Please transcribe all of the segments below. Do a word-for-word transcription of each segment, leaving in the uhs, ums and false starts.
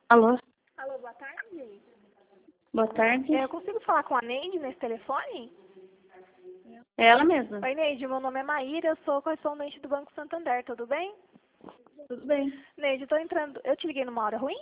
Alô, Alô, boa tarde. boa tarde. É, eu consigo falar com a Neide nesse telefone? É ela mesma. Oi, Neide, meu nome é Maíra, eu sou correspondente do Banco Santander, tudo bem? Tudo bem? Neide, eu tô entrando... Eu te liguei numa hora ruim?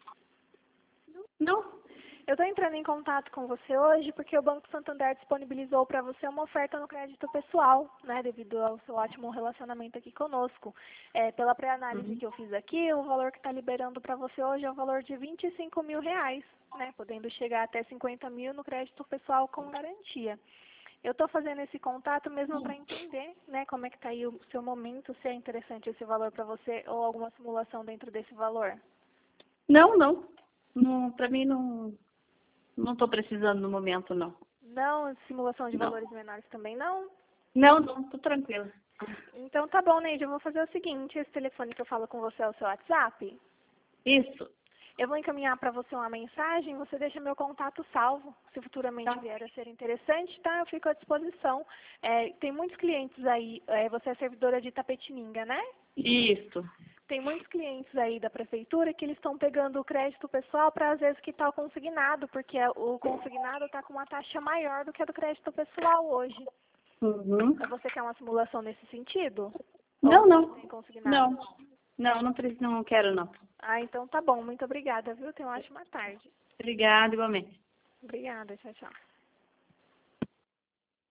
Não? Eu estou entrando em contato com você hoje porque o Banco Santander disponibilizou para você uma oferta no crédito pessoal, né, devido ao seu ótimo relacionamento aqui conosco. É, pela pré-análise Uhum. que eu fiz aqui, o valor que está liberando para você hoje é o valor de vinte e cinco mil reais, né, podendo chegar até cinquenta mil no crédito pessoal com garantia. Eu estou fazendo esse contato mesmo para entender, né, como é que está aí o seu momento, se é interessante esse valor para você ou alguma simulação dentro desse valor. Não, não. Não, pra mim não, não tô precisando no momento, não. Não, simulação de Não. valores menores também não? Não, não, tô tranquila. Então tá bom, Neide, eu vou fazer o seguinte, esse telefone que eu falo com você é o seu WhatsApp. Isso. Eu vou encaminhar para você uma mensagem, você deixa meu contato salvo, se futuramente Tá. vier a ser interessante, tá? Eu fico à disposição. É, tem muitos clientes aí, é, você é servidora de Itapetininga, né? Isso. Tem muitos clientes aí da prefeitura que eles estão pegando o crédito pessoal para às vezes quitar o consignado, porque o consignado está com uma taxa maior do que a do crédito pessoal hoje. Uhum. Você quer uma simulação nesse sentido? Não, Ou você não. tem consignado? Não. Não, não preciso, não quero, não. Ah, então tá bom. Muito obrigada, viu? Tenha uma ótima tarde. Obrigada, igualmente. Obrigada. Tchau, tchau.